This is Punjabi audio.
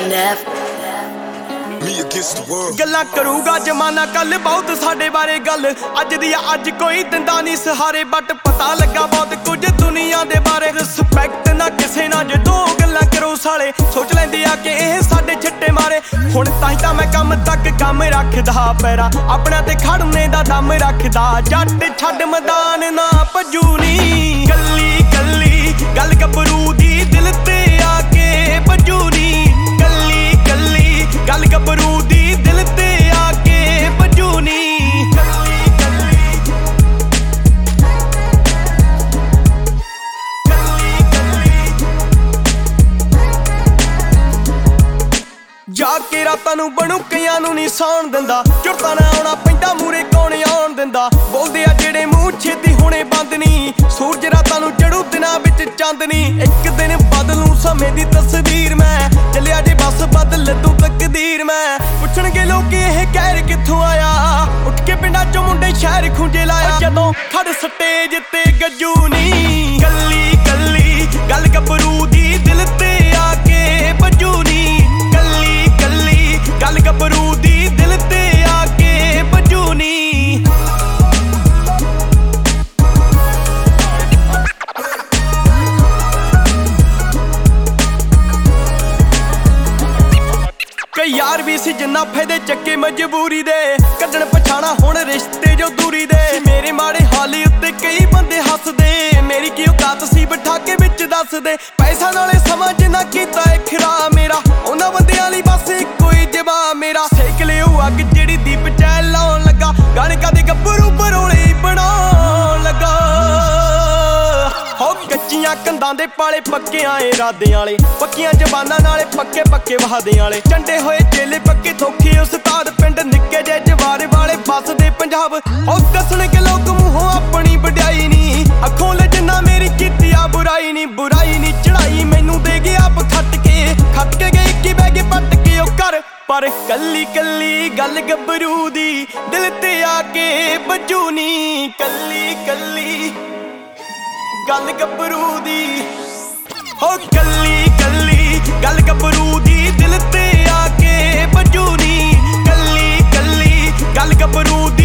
ਗੱਲਾਂ ਕਰੂਗਾ ਜਮਾਨਾ ਕੱਲ ਬਹੁਤ ਸਾਡੇ ਬਾਰੇ ਗੱਲ ਅੱਜ ਦੀ ਅੱਜ ਕੋਈ ਦਿੰਦਾ ਨਹੀਂ ਸਹਾਰੇ ਬਟ ਪਤਾ ਲੱਗਾ ਬਹੁਤ ਕੁਝ ਦੁਨੀਆ ਦੇ ਬਾਰੇ ਰਿਸਪੈਕਟ ਨਾ ਕਿਸੇ ਨਾਲ ਜਦੋਂ ਗੱਲਾਂ ਕਰੋ ਸਾਲੇ ਸੋਚ ਲੈਂਦੇ ਆ ਕਿ ਇਹ ਸਾਡੇ ਛੱਟੇ ਮਾਰੇ ਹੁਣ ਤਾਂ ਮੈਂ ਕੰਮ ਤੱਕ ਕੰਮ ਰੱਖਦਾ ਪੈਰਾ ਆਪਣਾ ਤੇ ਖੜਨੇ ਦਾ ਦਮ ਰੱਖਦਾ ਜੱਟ ਛੱਡ ਮੈਦਾਨ ਨਾ ਭੱਜੂ ਨੀ ਕੱਲੀ ਕੱਲੀ ਗੱਲ ਗੱਭਰੂ ਦੀ ਦਿਲ ਤੇ ਆ ਕੇ ਭੱਜੂ ਨੀ ਕੱਲੀ ਕੱਲੀ ਗੱਲ ਗੱਭਰੂ ਦੀ ਦਿਲ ਤੇ ਆ ਕੇ ਭੱਜੂ ਨੀ ਜਾ ਕੇ ਰਾਤਾਂ ਨੂੰ ਬਣੂ ਕਈਆਂ ਨੂੰ ਨਹੀਂ ਸੌਣ ਦਿੰਦਾ ਝੁਰਤਾ ਨਾ ਆਉਣਾ ਪੈਂਦਾ ਮੂਰੇ ਕੌਣ ਆਉਣ ਦਿੰਦਾ ਬੋਲਦੇ ਆ ਜਿਹੜੇ ਮੂੰਹ ਛੇਤੀ ਹੁਣੇ ਬੰਦ ਨਹੀਂ ਸੂਰਜ ਰਾਤਾਂ ਨੂੰ ਚੜੂ ਦਿਨਾਂ ਵਿੱਚ ਚਾਂਦਨੀ ਇੱਕ ਦਿਨ ਬਦਲੂ ਸਮੇਂ ਦੀ ਤਸਵੀਰ ਮੈਂ ਚੱਲਿਆ ਜੇ ਬਸ ਬਦਲ ਤੂੰ ਤਕਦੀਰ ਮੈਂ ਪੁੱਛਣਗੇ ਲੋਕ ਇਹ ਕਹਿਰ ਕਿੱਥੋਂ ਆਇਆ ਉੱਠ ਕੇ ਪਿੰਡਾਂ ਚੋਂ ਮੁੰਡੇ ਸ਼ਹਿਰ ਖੁੰਝੇ ਲਾਇਆ ਜਦੋਂ ਖੜ ਸਟੇਜ ਤੇ ਗੱਜੂ ਨੀ ਕੱਲੀ ਕੱਲੀ ਗੱਲ ਗੱਭਰੂ ਦੀ ਦਿਲ ਤੇ ਆ ਕੇ ਭੱਜੂ ਨੀ ਕੱਲੀ ਕੱਲੀ ਗੱਲ ਗੱਭਰੂ ਦੀ ਦਿਲ ਤੇ ਆ ਕੇ ਭੱਜੂ ਨੀ ਕਈ ਯਾਰ ਵੀ ਸੀ ਜਿੰਨਾ ਫਾਇਦੇ ਚੱਕੇ ਮਜਬੂਰੀ ਦੇ ਕੱਢਣ ਪਛਾਣਾ ਹੁਣ ਰਿਸ਼ਤੇ ਜੋ ਦੂਰੀ ਦੇ ਮੇਰੇ ਮਾੜੇ ਹਾਲ ਉੱਤੇ ਕਈ ਬੰਦੇ ਹੱਸਦੇ ਮੇਰੀ ਕੀ ਔਕਾਤ ਸੀ ਬਿਠਾ ਕੇ ਵਿੱਚ ਦੱਸਦੇ ਪੈਸਾ ਨਾਲੇ ਸਮਝ ਨਾ ਕੀਤਾ ਇਹ ਖਰਾ ਮੇਰਾ ਉਹਨਾਂ ਬੰਦਿਆਂ ਲਈ ਬਸ ਇੱਕੋ ਹੀ ਜਵਾਬ ਮੇਰਾ ਸੇਕ ਲਿਓ ਅੱਗ ਜਿਹੜੀ ਦੀਪ ਚ ਲਾਉਣ ਲੱਗਾ ਗਾਣੇ ਕਦੇ ਗੱਭਰੂ ਬਰੋਲੇ ਬਣਾਉਣ ਲੱਗਾ ਹੋ ਕੱਚੀਆਂ ਕੰਧਾਂ ਦੇ ਪਾਲੇ ਪੱਕਿਆਂ ਇਰਾਦਿਆਂ ਵਾਲੇ ਪੱਕੀਆਂ ਜ਼ਬਾਨਾਂ ਨਾਲੇ ਪੱਕੇ ਪੱਕੇ ਵਾਹਦਿਆਂ ਵਾਲੇ ਚੰਡੇ ਹੋਏ ਚੇਲੇ ਪੱਕੇ ਧੋਖੇ ਉਸਤਾਦ ਪਿੰਡ ਨਿੱਕੇ ਜੇ ਜਵਾਰੇ ਵਾਲੇ ਵੱਸਦੇ ਪੰਜਾਬ ਹੋ ਦੱਸਣਗੇ ਲੋਕ ਮੂੰਹੋਂ ਆਪਣੀ ਵਡਿਆਈ ਨੀ ਅੱਖੋਂ ਲੈ ਜਿੰਨਾ ਮੇਰੀ ਕੀਤੀ ਆ ਬੁਰਾਈ ਨੀ ਚੜਾਈ ਮੈਨੂੰ ਦੇ ਗਿਆ ਆਪ ਖੱਟ ਕੇ ਗਏ ਕੀ ਬਹਿ ਕੇ ਪੱਟ ਕੇ ਉਹ ਕਰ ਪਰ ਕੱਲੀ ਕੱਲੀ ਗੱਲ ਗੱਭਰੂ ਦੀ ਦਿਲ ਤੇ ਆ ਕੇ ਵੱਜੂ ਨੀ ਕੱਲੀ ਕੱਲੀ ਗੱਲ ਗੱਭਰੂ ਦੀ ਹੋ ਕੱਲੀ ਕੱਲੀ ਗੱਲ ਗੱਭਰੂ ਦੀ ਦਿਲ ਤੇ ਆ ਕੇ ਵੱਜੂ ਨੀ ਕੱਲੀ ਕੱਲੀ ਗੱਲ ਗੱਭਰੂ ਦੀ